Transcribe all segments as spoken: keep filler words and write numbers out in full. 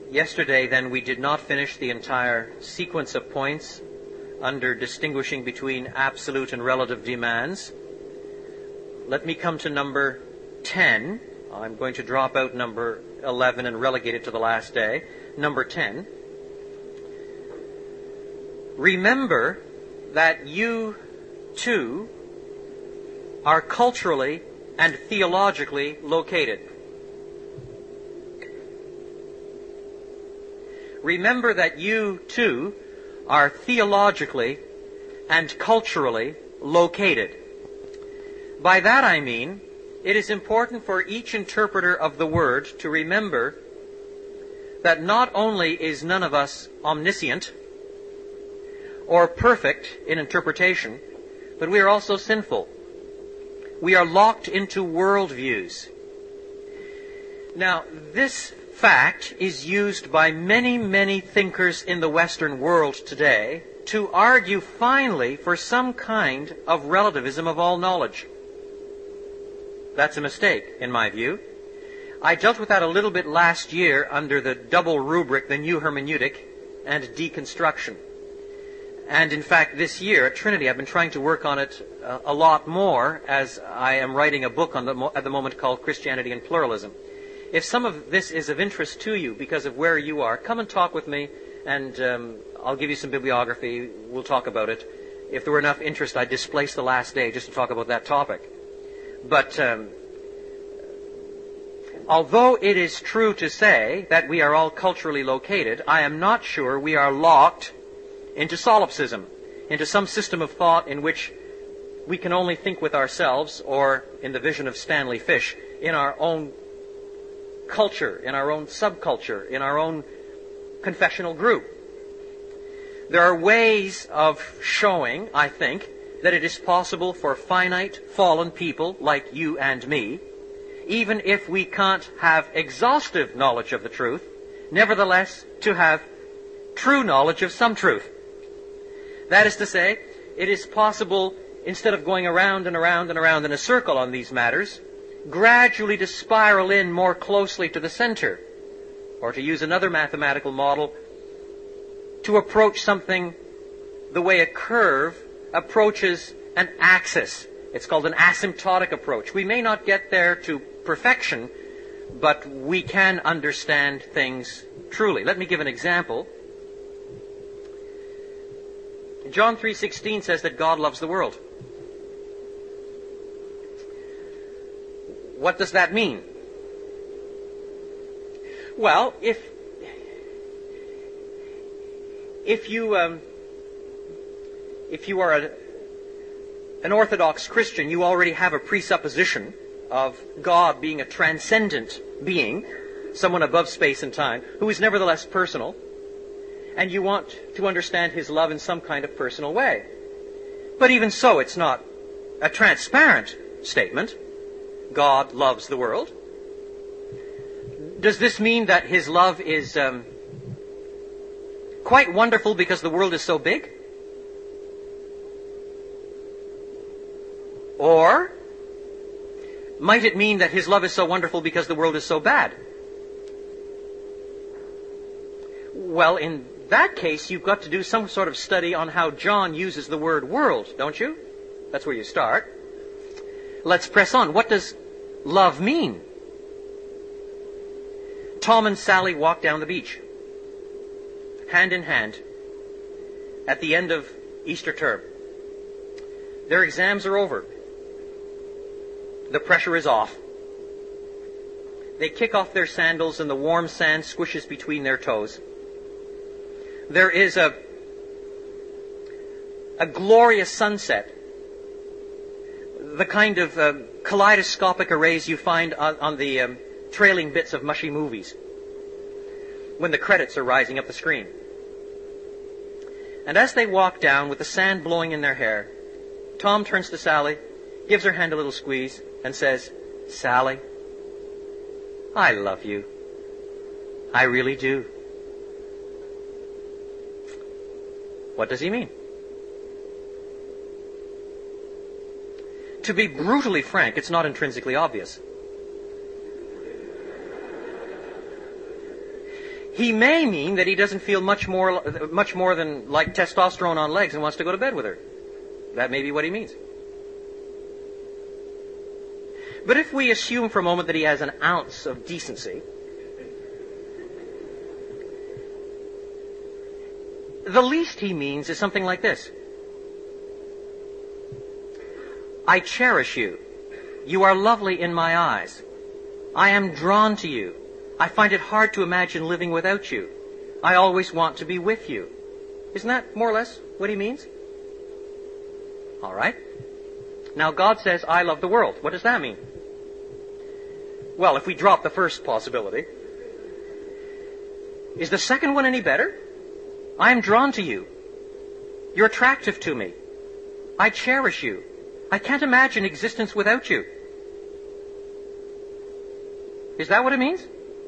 Yesterday, then, we did not finish the entire sequence of points under distinguishing between absolute and relative demands. Let me come to number ten. I'm going to drop out number eleven and relegate it to the last day. Number ten. Remember that you, too, are culturally and theologically located. Remember that you, too, are theologically and culturally located. By that I mean, it is important for each interpreter of the Word to remember that not only is none of us omniscient or perfect in interpretation, but we are also sinful. We are locked into worldviews. Now, this fact is used by many, many thinkers in the Western world today to argue finally for some kind of relativism of all knowledge. That's a mistake, in my view. I dealt with that a little bit last year under the double rubric, the new hermeneutic and deconstruction. And in fact, this year at Trinity, I've been trying to work on it uh, a lot more as I am writing a book on the mo- at the moment called Christianity and Pluralism. If some of this is of interest to you because of where you are, come and talk with me, and um, I'll give you some bibliography. We'll talk about it. If there were enough interest, I'd displace the last day just to talk about that topic. But um, although it is true to say that we are all culturally located, I am not sure we are locked into solipsism, into some system of thought in which we can only think with ourselves, or in the vision of Stanley Fish, in our own culture, in our own subculture, in our own confessional group. There are ways of showing, I think, that it is possible for finite, fallen people like you and me, even if we can't have exhaustive knowledge of the truth, nevertheless to have true knowledge of some truth. That is to say, it is possible, instead of going around and around and around in a circle on these matters, gradually to spiral in more closely to the center, or to use another mathematical model, to approach something the way a curve approaches an axis. It's called an asymptotic approach. We may not get there to perfection, but we can understand things truly. Let me give an example. John three sixteen says that God loves the world. What does that mean? Well, if if you um, if you are a, an Orthodox Christian, you already have a presupposition of God being a transcendent being, someone above space and time, who is nevertheless personal, and you want to understand His love in some kind of personal way. But even so, it's not a transparent statement. God loves the world. Does this mean that His love is um, quite wonderful because the world is so big? Or might it mean that His love is so wonderful because the world is so bad? Well, in that case, you've got to do some sort of study on how John uses the word world, don't you? That's where you start. Let's press on. What does love mean? Tom and Sally walk down the beach, hand in hand, at the end of Easter term. Their exams are over. The pressure is off. They kick off their sandals and the warm sand squishes between their toes. There is a, a glorious sunset, the kind of uh, kaleidoscopic arrays you find on, on the um, trailing bits of mushy movies when the credits are rising up the screen. And as they walk down with the sand blowing in their hair, Tom turns to Sally, gives her hand a little squeeze, and says, "Sally, I love you. I really do." What does he mean? To be brutally frank, it's not intrinsically obvious. He may mean that he doesn't feel much more, much more than like testosterone on legs and wants to go to bed with her. That may be what he means. But if we assume for a moment that he has an ounce of decency, the least he means is something like this. I cherish you. You are lovely in my eyes. I am drawn to you. I find it hard to imagine living without you. I always want to be with you. Isn't that more or less what he means? All right. Now God says, I love the world. What does that mean? Well, if we drop the first possibility, is the second one any better? I am drawn to you. You're attractive to me. I cherish you. I can't imagine existence without you. Is that what it means?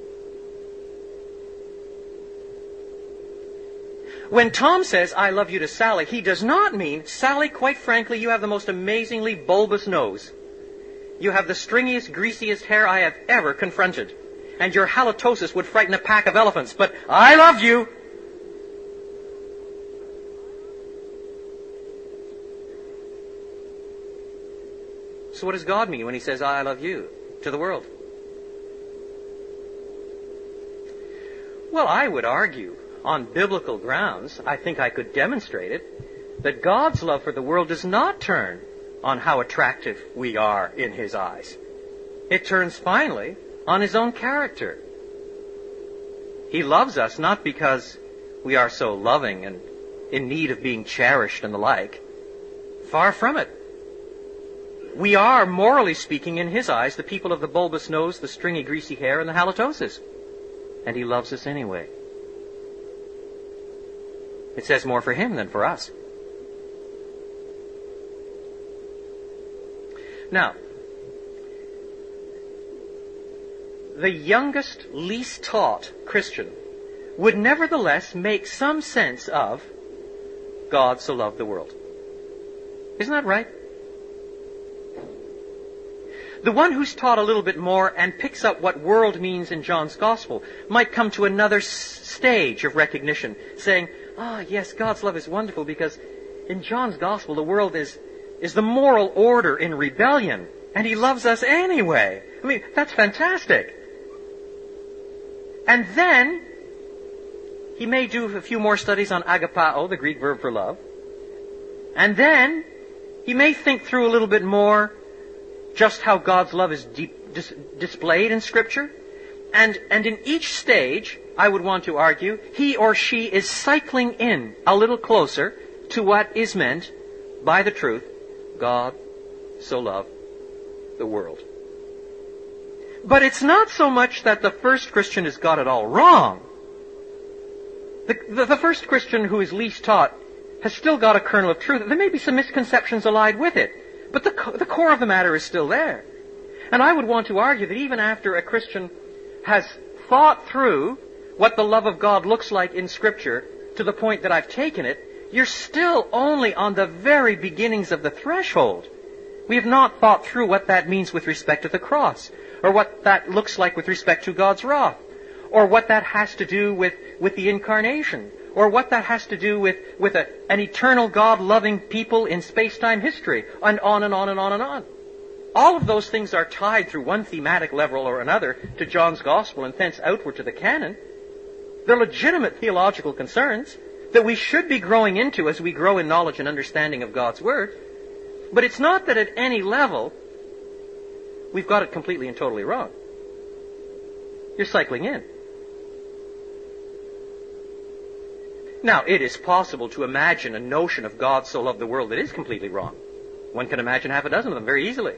When Tom says, I love you to Sally, he does not mean, Sally, quite frankly, you have the most amazingly bulbous nose. You have the stringiest, greasiest hair I have ever confronted. And your halitosis would frighten a pack of elephants. But I love you. So what does God mean when he says, I love you to the world? Well, I would argue, on biblical grounds, I think I could demonstrate it, that God's love for the world does not turn on how attractive we are in his eyes. It turns finally on his own character. He loves us not because we are so loving and in need of being cherished and the like. Far from it. We are, morally speaking, in his eyes, the people of the bulbous nose, the stringy, greasy hair, and the halitosis. And he loves us anyway. It says more for him than for us. Now, the youngest, least taught Christian would nevertheless make some sense of God so loved the world. Isn't that right? The one who's taught a little bit more and picks up what world means in John's Gospel might come to another s- stage of recognition, saying, ah, oh, yes, God's love is wonderful because in John's Gospel the world is, is the moral order in rebellion, and he loves us anyway. I mean, that's fantastic. And then he may do a few more studies on agapao, the Greek verb for love. And then he may think through a little bit more just how God's love is deep, dis, displayed in Scripture. And, and in each stage, I would want to argue, he or she is cycling in a little closer to what is meant by the truth, God so loved the world. But it's not so much that the first Christian has got it all wrong. The, the, the first Christian who is least taught has still got a kernel of truth. There may be some misconceptions allied with it. But the, the core of the matter is still there. And I would want to argue that even after a Christian has thought through what the love of God looks like in Scripture to the point that I've taken it, you're still only on the very beginnings of the threshold. We have not thought through what that means with respect to the cross, or what that looks like with respect to God's wrath, or what that has to do with, with the incarnation, or what that has to do with, with a, an eternal God-loving people in space-time history, and on and on and on and on. All of those things are tied through one thematic level or another to John's Gospel and thence outward to the canon. They're legitimate theological concerns that we should be growing into as we grow in knowledge and understanding of God's Word. But it's not that at any level we've got it completely and totally wrong. You're cycling in. Now, it is possible to imagine a notion of God so loved the world that is completely wrong. One can imagine half a dozen of them very easily.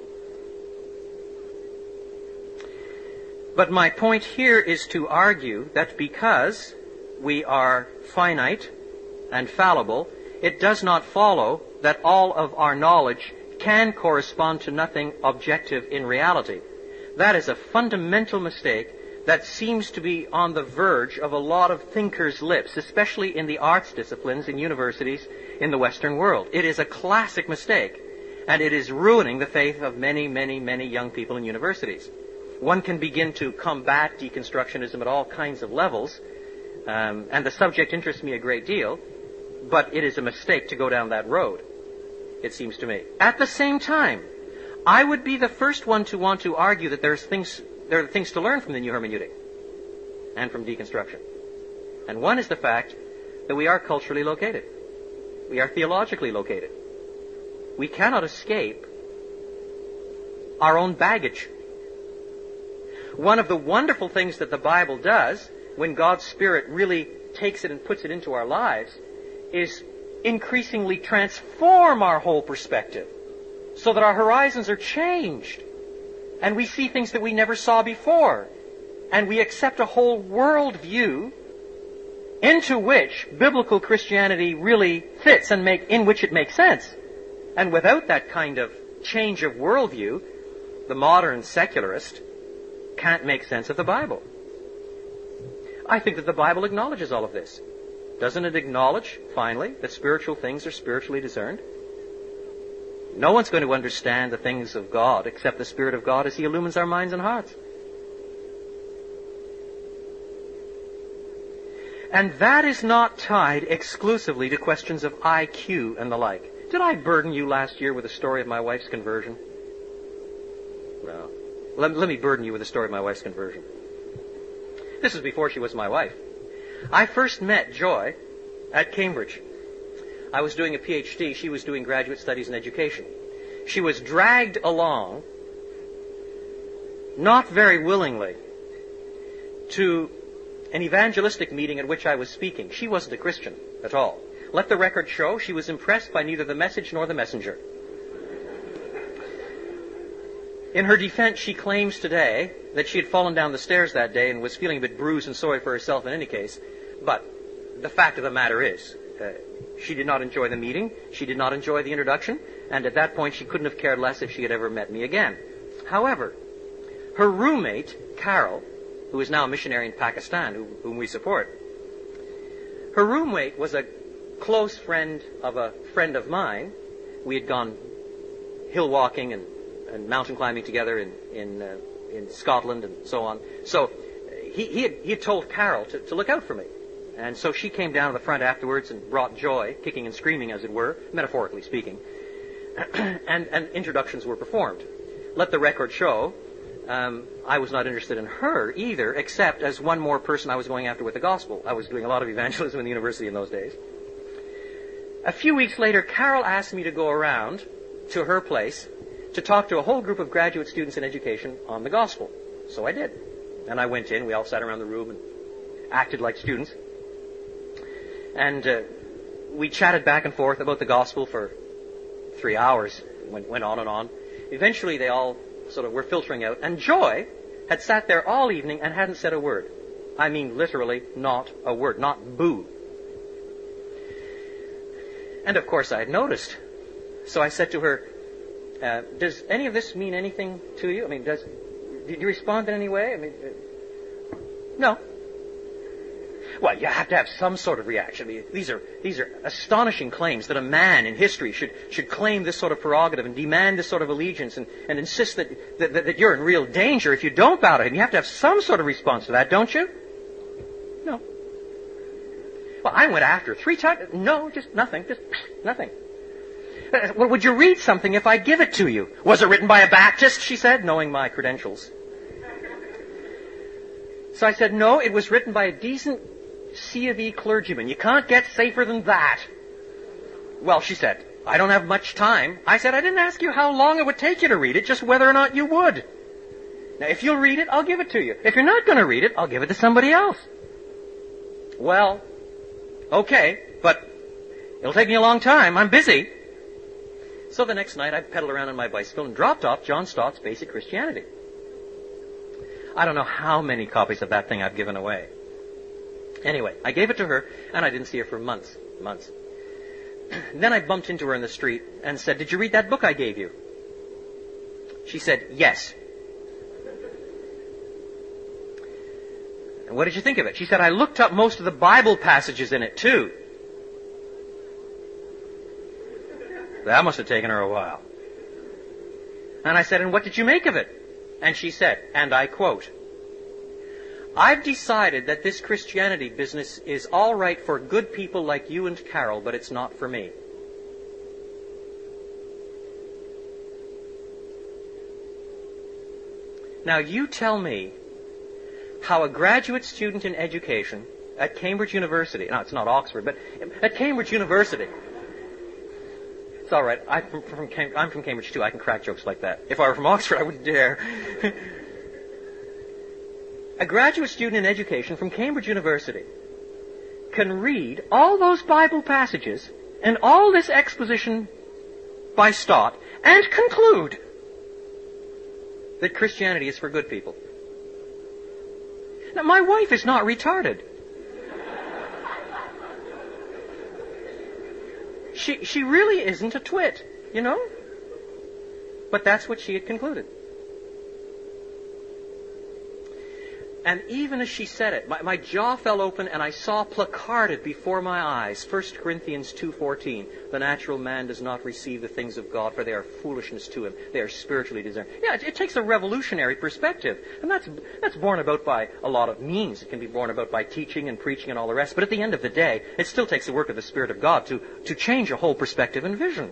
But my point here is to argue that because we are finite and fallible, it does not follow that all of our knowledge can correspond to nothing objective in reality. That is a fundamental mistake that seems to be on the verge of a lot of thinkers' lips, especially in the arts disciplines in universities in the Western world. It is a classic mistake, and it is ruining the faith of many, many, many young people in universities. one can begin to combat deconstructionism at all kinds of levels, um, and the subject interests me a great deal, but it is a mistake to go down that road, it seems to me. At the same time, I would be the first one to want to argue that there's things, there are things to learn from the new hermeneutic and from deconstruction. And one is the fact that we are culturally located. We are theologically located. We cannot escape our own baggage. One of the wonderful things that the Bible does, when God's Spirit really takes it and puts it into our lives, is increasingly transform our whole perspective so that our horizons are changed and we see things that we never saw before, and we accept a whole world view into which biblical Christianity really fits and make, in which it makes sense. And without that kind of change of worldview, the modern secularist can't make sense of the Bible. I think that the Bible acknowledges all of this. Doesn't it acknowledge, finally, that spiritual things are spiritually discerned? No one's going to understand the things of God except the Spirit of God as He illumines our minds and hearts. And that is not tied exclusively to questions of I Q and the like. Did I burden you last year with a story of my wife's conversion? No. Let, let me burden you with a story of my wife's conversion. This was before she was my wife. I first met Joy at Cambridge. I was doing a P H D. She was doing graduate studies in education. She was dragged along, not very willingly, to an evangelistic meeting at which I was speaking. She wasn't a Christian at all. Let the record show she was impressed by neither the message nor the messenger. In her defense, she claims today that she had fallen down the stairs that day and was feeling a bit bruised and sorry for herself in any case. But the fact of the matter is, uh, she did not enjoy the meeting, she did not enjoy the introduction, and at that point she couldn't have cared less if she had ever met me again. However, her roommate, Carol, who is now a missionary in Pakistan, who, whom we support, her roommate was a close friend of a friend of mine. We had gone hill walking and, and mountain climbing together in in, uh, in Scotland and so on. So he, he, had, he had told Carol to, to look out for me. And so she came down to the front afterwards and brought Joy, kicking and screaming as it were, metaphorically speaking, and, and introductions were performed. Let the record show, um, I was not interested in her either, except as one more person I was going after with the gospel. I was doing a lot of evangelism in the university in those days. A few weeks later, Carol asked me to go around to her place to talk to a whole group of graduate students in education on the gospel. So I did. And I went in, we all sat around the room and acted like students. And uh, we chatted back and forth about the gospel for three hours. Went, went on and on. Eventually they all sort of were filtering out. And Joy had sat there all evening and hadn't said a word. I mean literally not a word. Not boo. And of course I had noticed. So I said to her, uh, does any of this mean anything to you? I mean, does did you respond in any way? I mean, uh, no. Well, you have to have some sort of reaction. I mean, these are these are astonishing claims that a man in history should should claim this sort of prerogative and demand this sort of allegiance and, and insist that, that that you're in real danger if you don't bow to him. You have to have some sort of response to that, don't you? No. Well, I went after her three times. No, just nothing. Just nothing. Uh, well, would you read something if I give it to you? Was it written by a Baptist? She said, knowing my credentials. So I said, no, it was written by a decent C of E clergyman. You can't get safer than that. Well, she said, I don't have much time. I said, I didn't ask you how long it would take you to read it, just whether or not you would. Now, if you'll read it, I'll give it to you. If you're not going to read it, I'll give it to somebody else. Well, okay, but it'll take me a long time. I'm busy. So the next night I pedaled around on my bicycle and dropped off John Stott's Basic Christianity. I don't know how many copies of that thing I've given away. Anyway, I gave it to her, and I didn't see her for months, months. Then I bumped into her in the street and said, did you read that book I gave you? She said, yes. And what did you think of it? She said, I looked up most of the Bible passages in it, too. That must have taken her a while. And I said, and what did you make of it? And she said, and I quote, "I've decided that this Christianity business is all right for good people like you and Carol, but it's not for me." Now you tell me how a graduate student in education at Cambridge University, no, it's not Oxford, but at Cambridge University, it's all right, I'm from, from, Cam- I'm from Cambridge too, I can crack jokes like that. If I were from Oxford, I wouldn't dare. A graduate student in education from Cambridge University can read all those Bible passages and all this exposition by Stott and conclude that Christianity is for good people. Now, my wife is not retarded. She, she really isn't a twit, you know? But that's what she had concluded. And even as she said it, my, my jaw fell open and I saw placarded before my eyes First Corinthians two fourteen, "The natural man does not receive the things of God, for they are foolishness to him. They are spiritually discerned." Yeah, it, it takes a revolutionary perspective. And that's, that's borne about by a lot of means. It can be borne about by teaching and preaching and all the rest. But at the end of the day, it still takes the work of the Spirit of God to, to change a whole perspective and vision.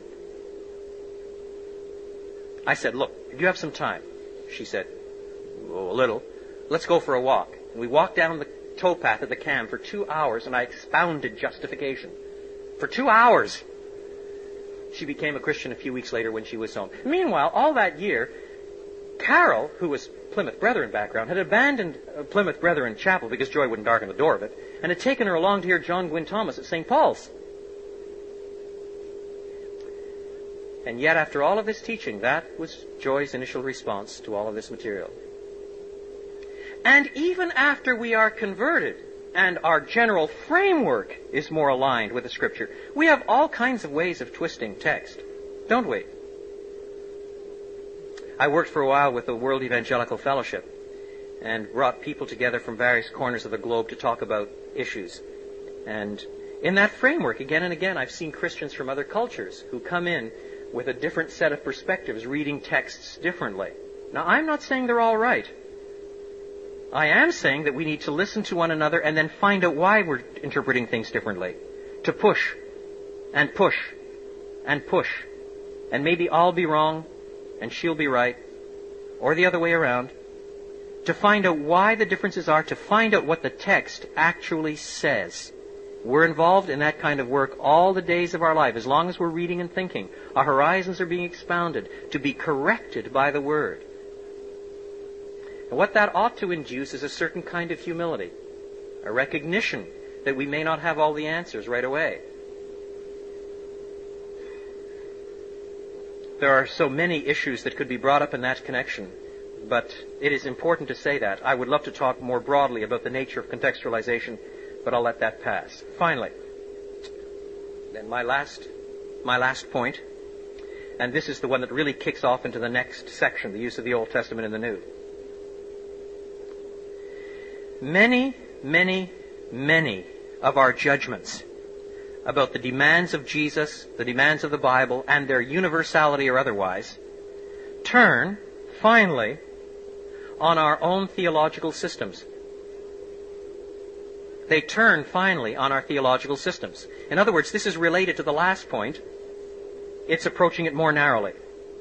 I said, "Look, do you have some time?" She said, "Oh, a little. Let's go for a walk." And we walked down the towpath of the Cam for two hours, and I expounded justification. For two hours. She became a Christian a few weeks later when she was home. Meanwhile, all that year, Carol, who was Plymouth Brethren background, had abandoned Plymouth Brethren Chapel because Joy wouldn't darken the door of it, and had taken her along to hear John Gwynne Thomas at Saint Paul's. And yet, after all of this teaching, that was Joy's initial response to all of this material. And even after we are converted and our general framework is more aligned with the Scripture, we have all kinds of ways of twisting text, don't we? I worked for a while with the World Evangelical Fellowship and brought people together from various corners of the globe to talk about issues. And in that framework, again and again, I've seen Christians from other cultures who come in with a different set of perspectives, reading texts differently. Now, I'm not saying they're all right. I am saying that we need to listen to one another and then find out why we're interpreting things differently. To push, and push, and push. And maybe I'll be wrong, and she'll be right, or the other way around. To find out why the differences are, to find out what the text actually says. We're involved in that kind of work all the days of our life, as long as we're reading and thinking. Our horizons are being expounded, to be corrected by the Word. And what that ought to induce is a certain kind of humility, a recognition that we may not have all the answers right away. There are so many issues that could be brought up in that connection, but it is important to say that. I would love to talk more broadly about the nature of contextualization, but I'll let that pass. Finally, then my last, my last point, and this is the one that really kicks off into the next section, the use of the Old Testament and the New. Many, many, many of our judgments about the demands of Jesus, the demands of the Bible, and their universality or otherwise, turn, finally, on our own theological systems. They turn, finally, on our theological systems. In other words, this is related to the last point. It's approaching it more narrowly.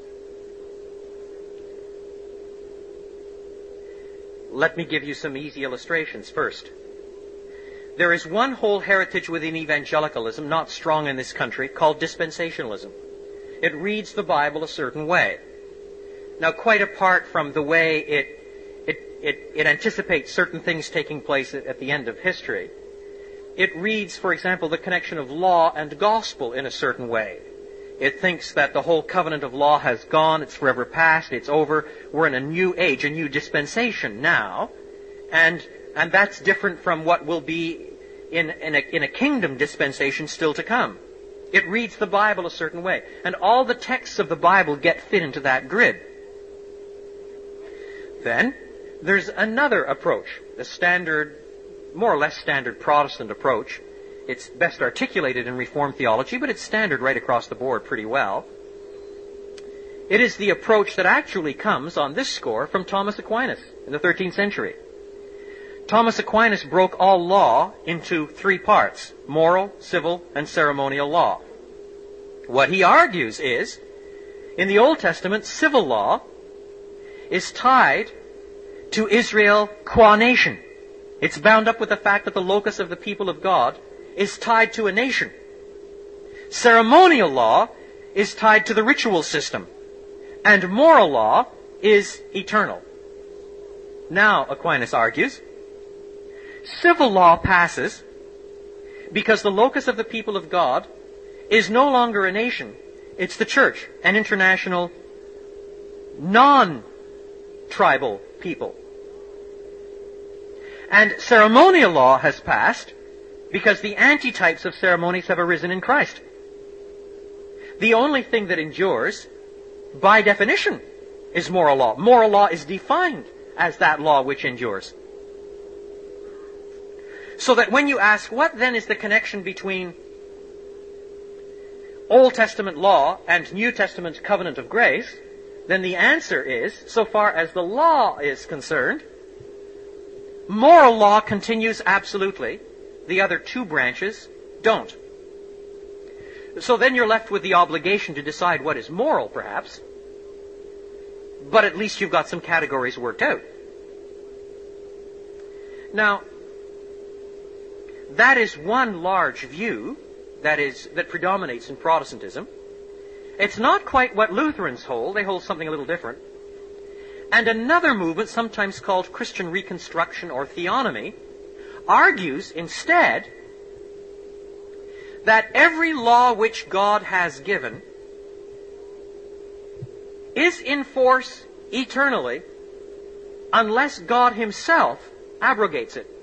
Let me give you some easy illustrations first. There is one whole heritage within evangelicalism, not strong in this country, called dispensationalism. It reads the Bible a certain way. Now, quite apart from the way it, it, it, it anticipates certain things taking place at, at the end of history, it reads, for example, the connection of law and gospel in a certain way. It thinks that the whole covenant of law has gone, it's forever past, it's over. We're in a new age, a new dispensation now. And and that's different from what will be in, in, a, in a kingdom dispensation still to come. It reads the Bible a certain way. And all the texts of the Bible get fit into that grid. Then, there's another approach, the standard, more or less standard Protestant approach. It's best articulated in Reformed theology, but it's standard right across the board pretty well. It is the approach that actually comes on this score from Thomas Aquinas in the thirteenth century. Thomas Aquinas broke all law into three parts: moral, civil, and ceremonial law. What he argues is, in the Old Testament, civil law is tied to Israel qua nation. It's bound up with the fact that the locus of the people of God is tied to a nation. Ceremonial law is tied to the ritual system. And moral law is eternal. Now, Aquinas argues, civil law passes because the locus of the people of God is no longer a nation. It's the church, an international, non-tribal people. And ceremonial law has passed because the antitypes of ceremonies have arisen in Christ. The only thing that endures, by definition, is moral law. Moral law is defined as that law which endures. So that when you ask, what then is the connection between Old Testament law and New Testament covenant of grace, then the answer is, so far as the law is concerned, moral law continues absolutely. The other two branches don't. So then you're left with the obligation to decide what is moral, perhaps, but at least you've got some categories worked out. Now, that is one large view that is that predominates in Protestantism. It's not quite what Lutherans hold. They hold something a little different. And another movement, sometimes called Christian Reconstruction or Theonomy, argues instead that every law which God has given is in force eternally unless God himself abrogates it.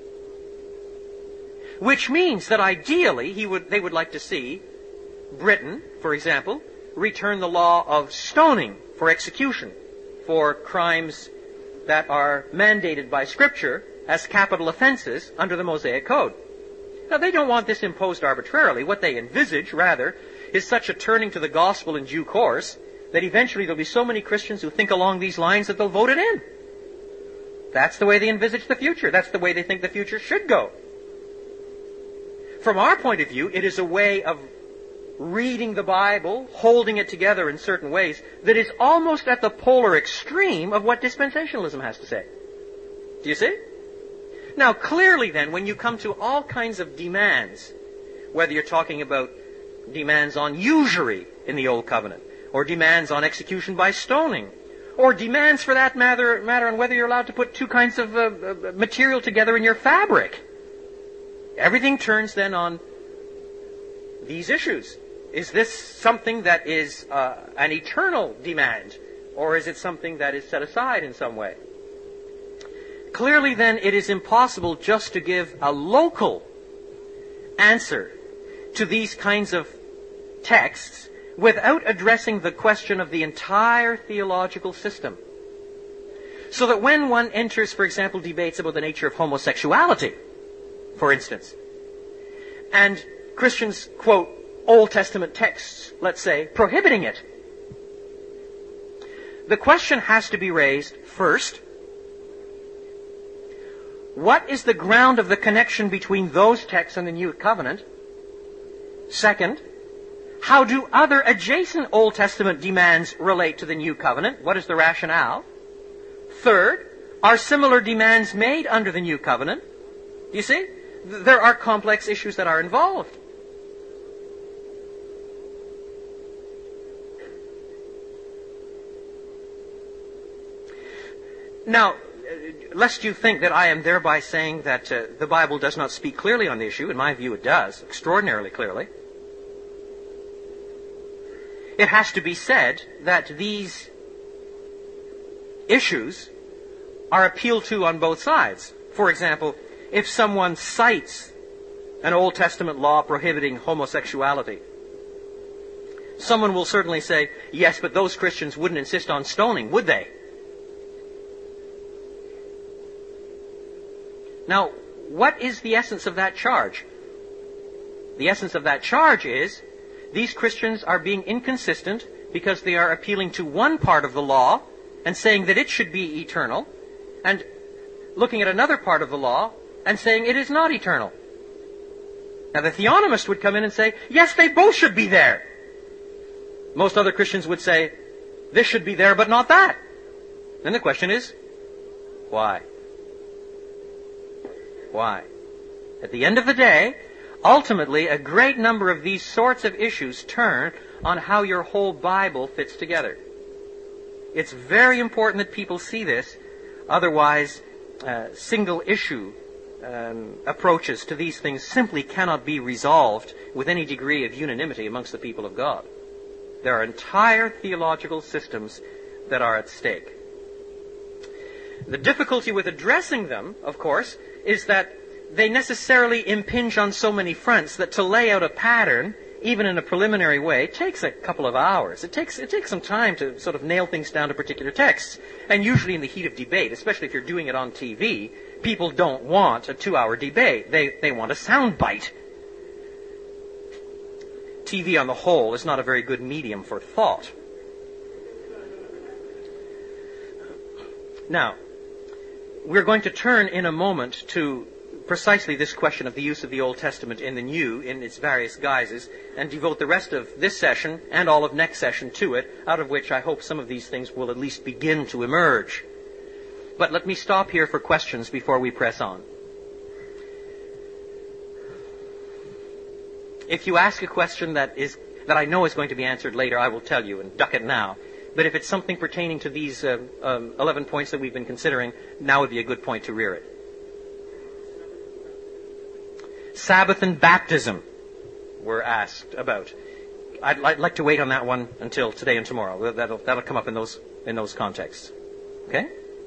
Which means that ideally he would, they would like to see Britain, for example, return the law of stoning for execution for crimes that are mandated by Scripture as capital offenses under the Mosaic Code. Now, they don't want this imposed arbitrarily. What they envisage, rather, is such a turning to the gospel in due course that eventually there'll be so many Christians who think along these lines that they'll vote it in. That's the way they envisage the future. That's the way they think the future should go. From our point of view, it is a way of reading the Bible, holding it together in certain ways, that is almost at the polar extreme of what dispensationalism has to say. Do you see? Now, clearly then, when you come to all kinds of demands, whether you're talking about demands on usury in the Old Covenant, or demands on execution by stoning, or demands for that matter, matter on whether you're allowed to put two kinds of uh, uh, material together in your fabric, everything turns then on these issues. Is this something that is uh, an eternal demand, or is it something that is set aside in some way? Clearly, then, it is impossible just to give a local answer to these kinds of texts without addressing the question of the entire theological system. So that when one enters, for example, debates about the nature of homosexuality, for instance, and Christians quote Old Testament texts, let's say, prohibiting it, the question has to be raised first: what is the ground of the connection between those texts and the New Covenant? Second, how do other adjacent Old Testament demands relate to the New Covenant? What is the rationale? Third, are similar demands made under the New Covenant? You see, there are complex issues that are involved. Now, lest you think that I am thereby saying that uh, the Bible does not speak clearly on the issue, in my view it does, extraordinarily clearly. It has to be said that these issues are appealed to on both sides. For example, if someone cites an Old Testament law prohibiting homosexuality, someone will certainly say, yes, but those Christians wouldn't insist on stoning, would they? Now, what is the essence of that charge? The essence of that charge is these Christians are being inconsistent because they are appealing to one part of the law and saying that it should be eternal, and looking at another part of the law and saying it is not eternal. Now the theonomist would come in and say, yes, they both should be there. Most other Christians would say, this should be there but not that. Then the question is, why? Why? At the end of the day, ultimately, a great number of these sorts of issues turn on how your whole Bible fits together. It's very important that people see this. Otherwise, uh, single-issue um, approaches to these things simply cannot be resolved with any degree of unanimity amongst the people of God. There are entire theological systems that are at stake. The difficulty with addressing them, of course, is that they necessarily impinge on so many fronts that to lay out a pattern, even in a preliminary way, takes a couple of hours. It takes it takes some time to sort of nail things down to particular texts. And usually in the heat of debate, especially if you're doing it on T V, people don't want a two-hour debate. They they want a sound bite. T V on the whole is not a very good medium for thought. Now, we're going to turn in a moment to precisely this question of the use of the Old Testament in the New in its various guises, and devote the rest of this session and all of next session to it, out of which I hope some of these things will at least begin to emerge. But let me stop here for questions before we press on. If you ask a question that is that I know is going to be answered later, I will tell you and duck it now. But if it's something pertaining to these uh, um, eleven points that we've been considering, now would be a good point to rear it. Sabbath and baptism were asked about. I'd, I'd like to wait on that one until today and tomorrow. That'll, that'll come up in those, in those contexts. Okay?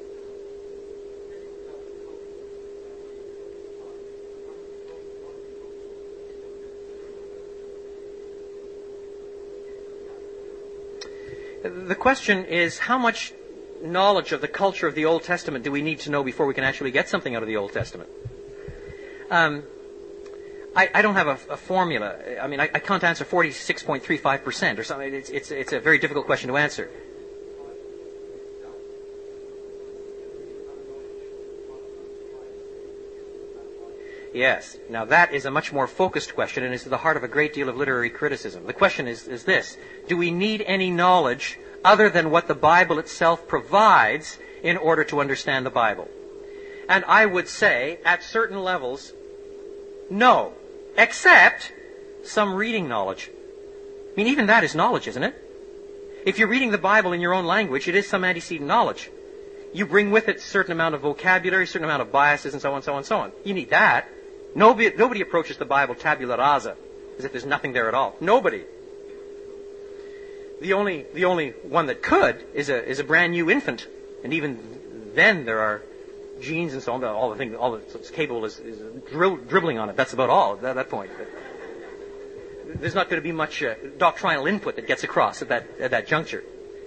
The question is, how much knowledge of the culture of the Old Testament do we need to know before we can actually get something out of the Old Testament? Um, I, I don't have a, a formula. I mean, I, I can't answer forty-six point three five percent or something. It's, it's, it's a very difficult question to answer. Yes. Now that is a much more focused question and is at the heart of a great deal of literary criticism. The question is, is this: do we need any knowledge other than what the Bible itself provides in order to understand the Bible? And I would say, at certain levels, no. Except some reading knowledge. I mean, even that is knowledge, isn't it? If you're reading the Bible in your own language, it is some antecedent knowledge. You bring with it a certain amount of vocabulary, a certain amount of biases, and so on, so on, so on. You need that. Nobody, nobody approaches the Bible tabula rasa, as if there's nothing there at all. Nobody. The only, the only one that could is a, is a brand new infant. And even then there are genes and so on, all the things, all that's capable is, is drill, dribbling on it. That's about all at that point. But there's not going to be much uh, doctrinal input that gets across at that, at that juncture.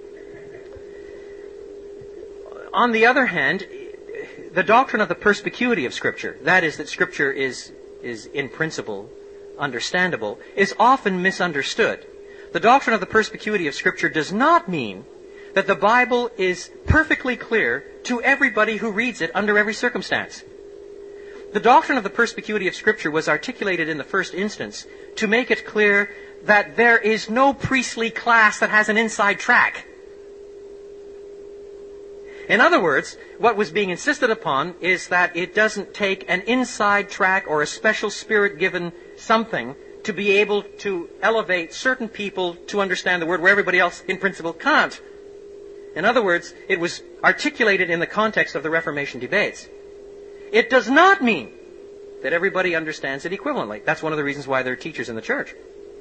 On the other hand, the doctrine of the perspicuity of Scripture, that is, that Scripture is, is in principle understandable, is often misunderstood. The doctrine of the perspicuity of Scripture does not mean that the Bible is perfectly clear to everybody who reads it under every circumstance. The doctrine of the perspicuity of Scripture was articulated in the first instance to make it clear that there is no priestly class that has an inside track. In other words, what was being insisted upon is that it doesn't take an inside track or a special spirit-given something to be able to elevate certain people to understand the Word where everybody else, in principle, can't. In other words, it was articulated in the context of the Reformation debates. It does not mean that everybody understands it equivalently. That's one of the reasons why there are teachers in the church.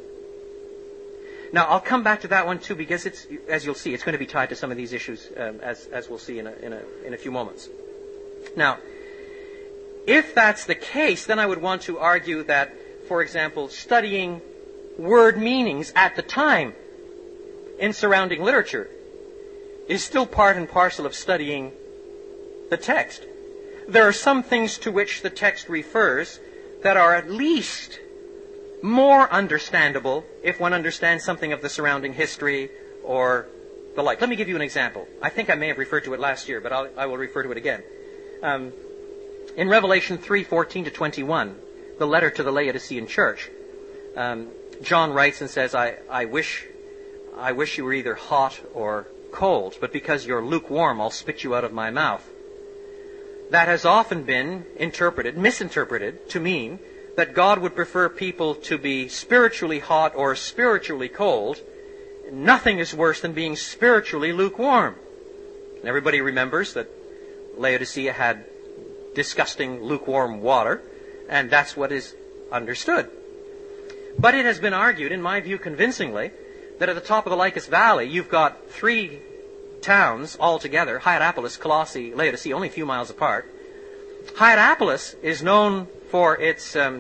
Now, I'll come back to that one too, because it's, as you'll see, it's going to be tied to some of these issues, um, as, as we'll see in a, in a, in a few moments. Now, if that's the case, then I would want to argue that, for example, studying word meanings at the time in surrounding literature is still part and parcel of studying the text. There are some things to which the text refers that are at least more understandable if one understands something of the surrounding history or the like. Let me give you an example. I think I may have referred to it last year, but I'll, I will refer to it again. Um, in Revelation three fourteen to twenty-one, the letter to the Laodicean church, um, John writes and says, I, I wish I wish you were either hot or cold, but because you're lukewarm, I'll spit you out of my mouth. That has often been interpreted, misinterpreted, to mean that God would prefer people to be spiritually hot or spiritually cold. Nothing is worse than being spiritually lukewarm. And everybody remembers that Laodicea had disgusting lukewarm water, and that's what is understood. But it has been argued, in my view convincingly, that at the top of the Lycus Valley, you've got three towns all together, Hierapolis, Colossae, Laodicea, only a few miles apart. Hierapolis is known for its um,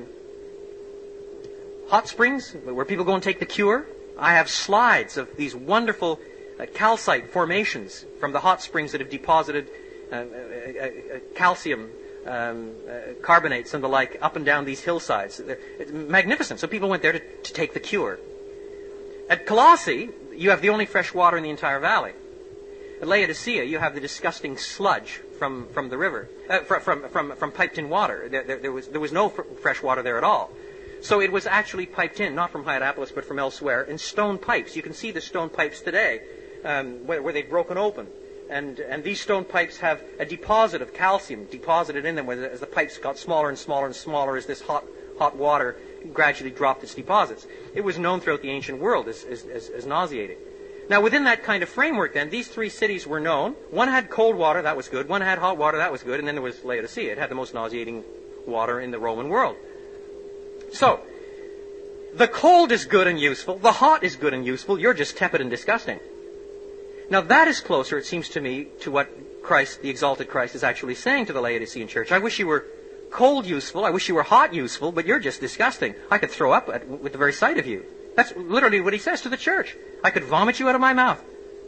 hot springs, where people go and take the cure. I have slides of these wonderful uh, calcite formations from the hot springs that have deposited uh, uh, uh, calcium um, uh, carbonates and the like up and down these hillsides. They're, it's magnificent. So people went there to, to take the cure. At Colossae, you have the only fresh water in the entire valley. At Laodicea, you have the disgusting sludge from, from the river, uh, from, from, from, from piped-in water. There, there, there, was, there was no fr- fresh water there at all. So it was actually piped in, not from Hierapolis, but from elsewhere, in stone pipes. You can see the stone pipes today, um, where, where they've broken open. And, and these stone pipes have a deposit of calcium deposited in them, where as the pipes got smaller and smaller and smaller as this hot, hot water gradually dropped its deposits. It was known throughout the ancient world as, as, as, as nauseating. Now, within that kind of framework, then, these three cities were known. One had cold water, that was good. One had hot water, that was good. And then there was Laodicea. It had the most nauseating water in the Roman world. So, the cold is good and useful. The hot is good and useful. You're just tepid and disgusting. Now, that is closer, it seems to me, to what Christ, the exalted Christ, is actually saying to the Laodicean church. I wish you were cold useful. I wish you were hot useful, but you're just disgusting. I could throw up at, with the very sight of you. That's literally what he says to the church. I could vomit you out of my mouth.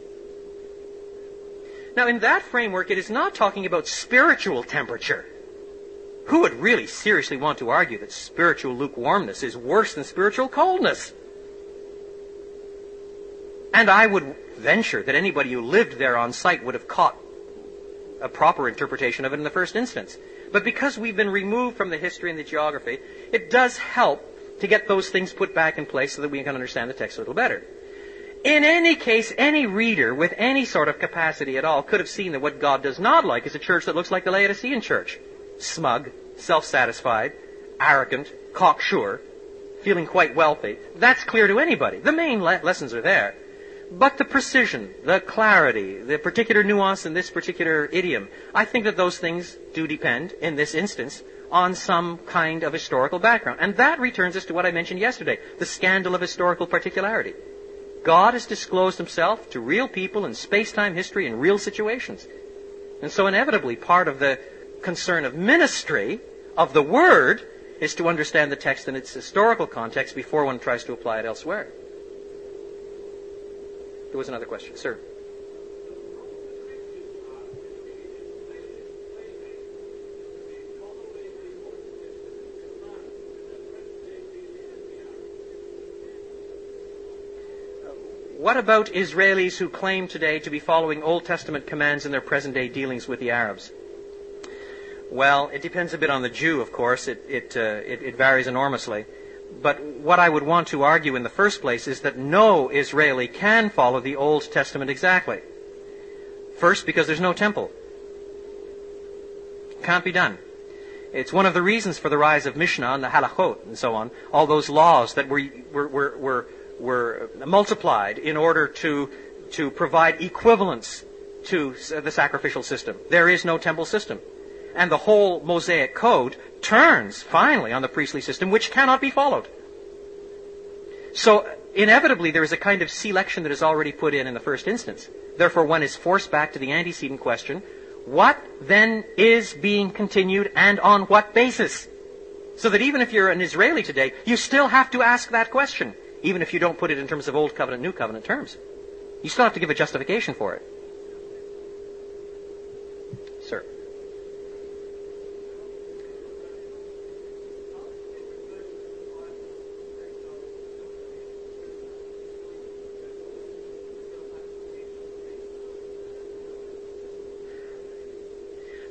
Now, in that framework, it is not talking about spiritual temperature. Who would really seriously want to argue that spiritual lukewarmness is worse than spiritual coldness? And I would venture that anybody who lived there on site would have caught a proper interpretation of it in the first instance. But because we've been removed from the history and the geography, it does help to get those things put back in place so that we can understand the text a little better. In any case, any reader with any sort of capacity at all could have seen that what God does not like is a church that looks like the Laodicean church. Smug, self-satisfied, arrogant, cocksure, feeling quite wealthy. That's clear to anybody. The main le- lessons are there. But the precision, the clarity, the particular nuance in this particular idiom, I think that those things do depend, in this instance, on some kind of historical background. And that returns us to what I mentioned yesterday, the scandal of historical particularity. God has disclosed himself to real people in space-time history in real situations. And so inevitably part of the concern of ministry, of the Word, is to understand the text in its historical context before one tries to apply it elsewhere. There was another question. Sir. What about Israelis who claim today to be following Old Testament commands in their present-day dealings with the Arabs? Well, it depends a bit on the Jew, of course. It, it, uh, it, it varies enormously. But what I would want to argue in the first place is that no Israeli can follow the Old Testament exactly. First, because there's no temple. Can't be done. It's one of the reasons for the rise of Mishnah and the Halachot and so on, all those laws that were were were, were were multiplied in order to to provide equivalence to the sacrificial system. There is no temple system. And the whole Mosaic Code turns, finally, on the priestly system, which cannot be followed. So, inevitably, there is a kind of selection that is already put in in the first instance. Therefore, one is forced back to the antecedent question, what then is being continued and on what basis? So that even if you're an Israeli today, you still have to ask that question, even if you don't put it in terms of Old Covenant, New Covenant terms. You still have to give a justification for it. Sir.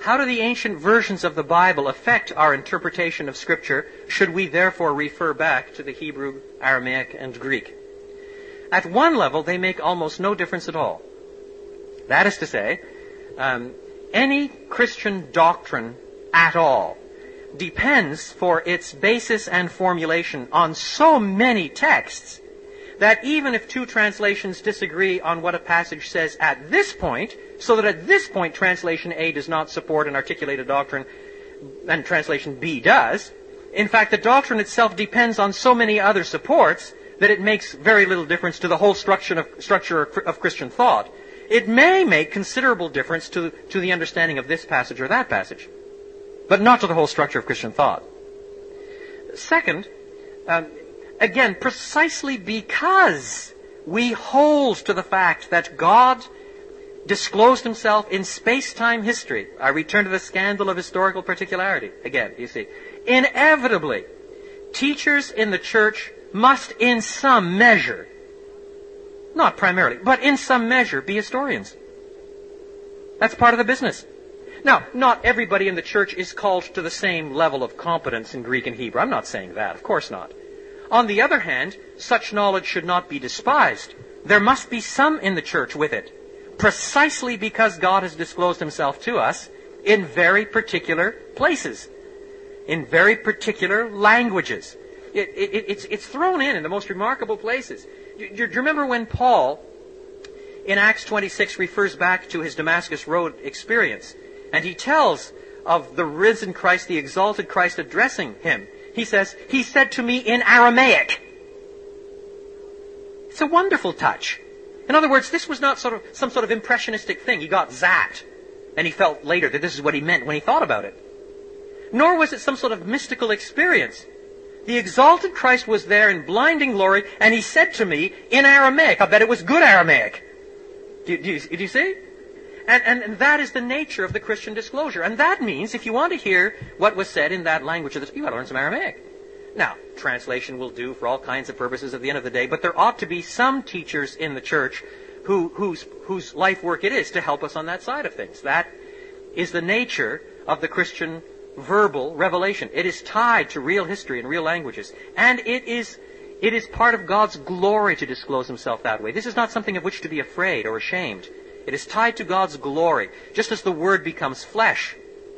how do the ancient versions of the Bible affect our interpretation of Scripture? Should we therefore refer back to the Hebrew, Aramaic, and Greek? At one level, they make almost no difference at all. That is to say, um, any Christian doctrine at all depends for its basis and formulation on so many texts that even if two translations disagree on what a passage says at this point, so that at this point translation A does not support an articulated doctrine and translation B does, in fact the doctrine itself depends on so many other supports that it makes very little difference to the whole structure of, structure of Christian thought. It may make considerable difference to, to the understanding of this passage or that passage, but not to the whole structure of Christian thought. Second, um, again, precisely because we hold to the fact that God disclosed himself in space-time history. I return to the scandal of historical particularity. Again, you see, inevitably, teachers in the church must in some measure, not primarily, but in some measure, be historians. That's part of the business. Now, not everybody in the church is called to the same level of competence in Greek and Hebrew. I'm not saying that. Of course not. On the other hand, such knowledge should not be despised. There must be some in the church with it, precisely because God has disclosed himself to us in very particular places, in very particular languages. It, it, it's, it's thrown in in the most remarkable places. Do you, do you remember when Paul, in Acts twenty-six, refers back to his Damascus Road experience, and he tells of the risen Christ, the exalted Christ addressing him? He says, he said to me in Aramaic. It's a wonderful touch. In other words, this was not sort of some sort of impressionistic thing. He got zapped, and he felt later that this is what he meant when he thought about it. Nor was it some sort of mystical experience. The exalted Christ was there in blinding glory, and he said to me in Aramaic. I bet it was good Aramaic. Do, do, you, do you see? And, and, and that is the nature of the Christian disclosure. And that means, if you want to hear what was said in that language, you've got to learn some Aramaic. Now, translation will do for all kinds of purposes at the end of the day, but there ought to be some teachers in the church who, whose, whose life work it is to help us on that side of things. That is the nature of the Christian verbal revelation. It is tied to real history and real languages. And it is, it is part of God's glory to disclose himself that way. This is not something of which to be afraid or ashamed. It is tied to God's glory, just as the Word becomes flesh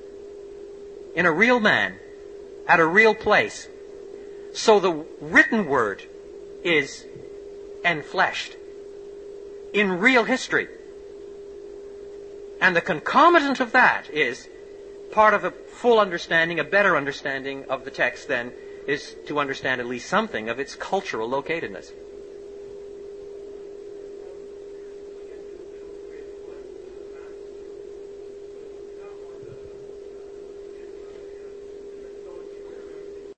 in a real man, at a real place. So the written Word is enfleshed in real history. And the concomitant of that is part of a full understanding, a better understanding of the text then is to understand at least something of its cultural locatedness.